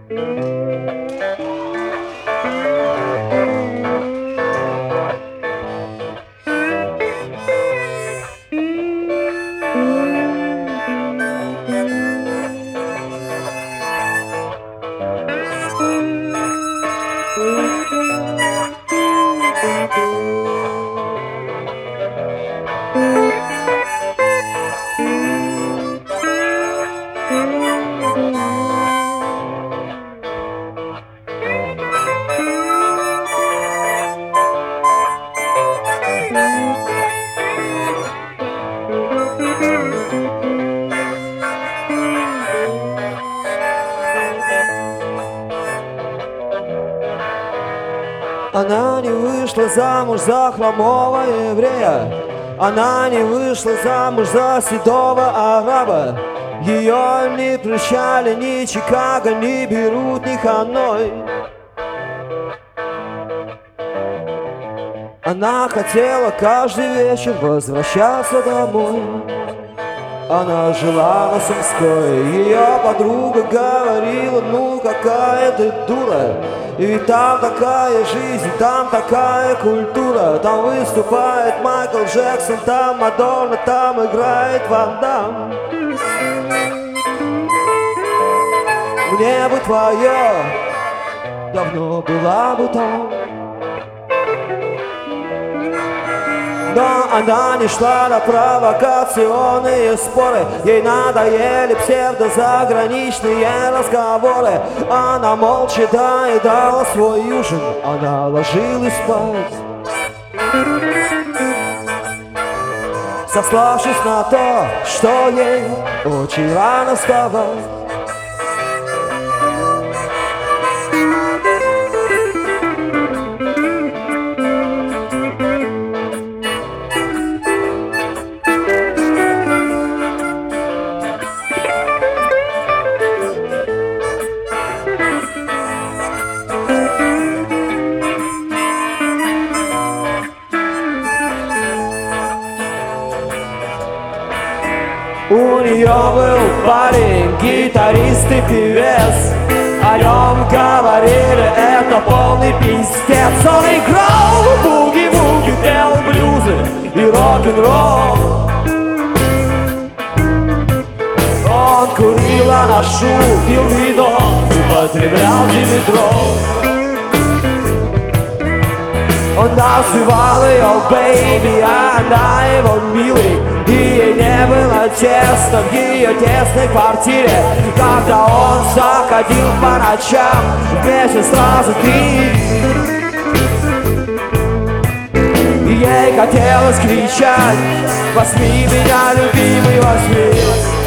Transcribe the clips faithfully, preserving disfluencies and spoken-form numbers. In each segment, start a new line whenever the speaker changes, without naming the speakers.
Она не вышла замуж за хромого еврея, она не вышла замуж за седого араба. Ее не прощали ни Чикаго, ни Бейрут, ни Ханой. Она хотела каждый вечер возвращаться домой. Она жила на Сумской, ее подруга говорила: ну какая ты дура, ведь там такая жизнь, там такая культура. Там выступает Майкл Джексон, там Мадонна, там играет Ван Дамм. Мне бы твое, давно была бы там. Но она не шла на провокационные споры, ей надоели псевдозаграничные разговоры. Она молча доедала свой ужин, она ложилась спать, сославшись на то, что ей очень рано вставать. У нее был парень, гитарист и певец. О нем говорили, это полный пиздец. Он играл буги-вуги, пел блюзы и рок-н-ролл. Он курил анашу, пил вино, употреблял димедрол. Он называл ее бэйби, а она его милый. И ей не было тесно в ее тесной квартире, когда он заходил по ночам вместе сразу три. И ей хотелось кричать: возьми меня, любимый, возьми.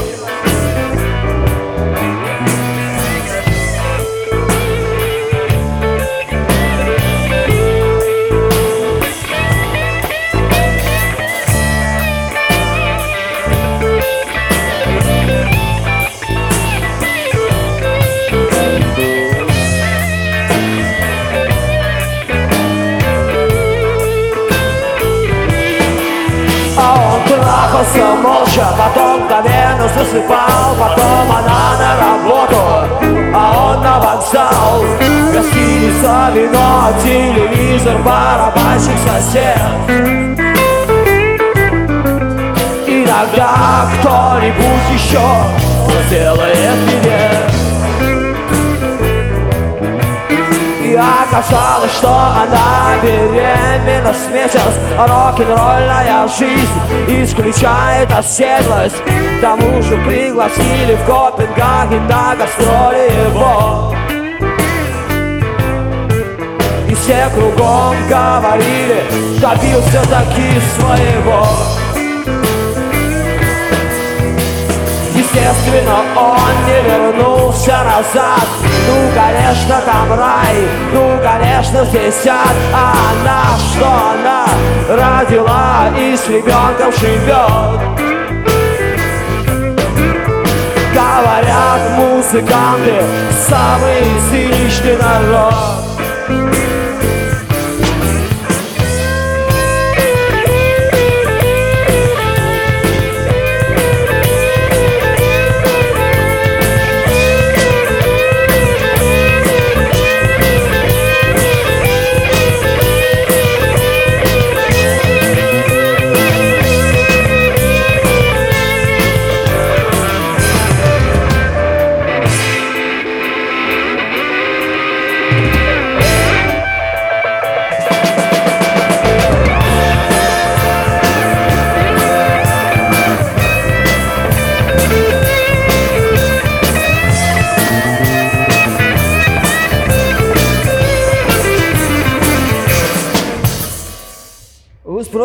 Трахался молча, потом мгновенно засыпал. Потом она на работу, а он на вокзал. Гостиница, вино, телевизор, барабанщик, сосед. Иногда кто-нибудь еще сделает минет. И оказалось, что она беременна с месяц. Рок-н-ролльная жизнь исключает оседлость. К тому же пригласили в Копенгаген на гастроли его. И все кругом говорили: добился таки своего. Естественно, он не вернулся назад. Ну, конечно, там рай, ну, конечно, здесь ад. А она, что она родила и с ребенком живет. Говорят, музыканты самый циничный народ.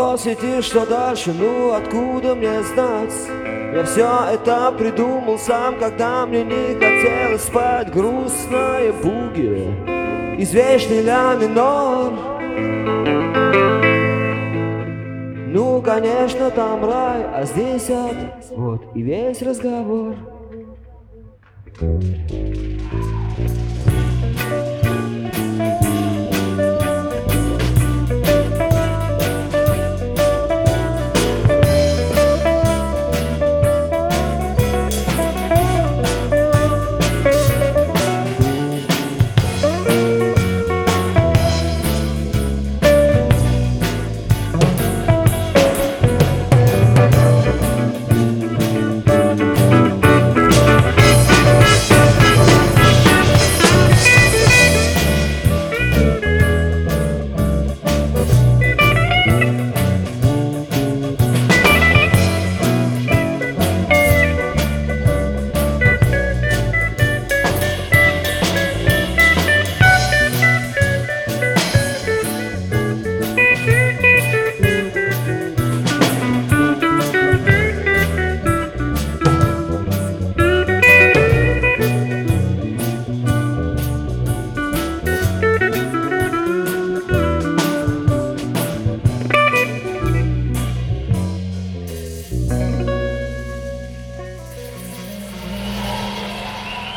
спросите, что дальше, ну откуда мне знать? Я все это придумал сам, когда мне не хотелось спать. Грустная буги, извечный ля минор. Ну, конечно, там рай, а здесь ад. Вот и весь разговор.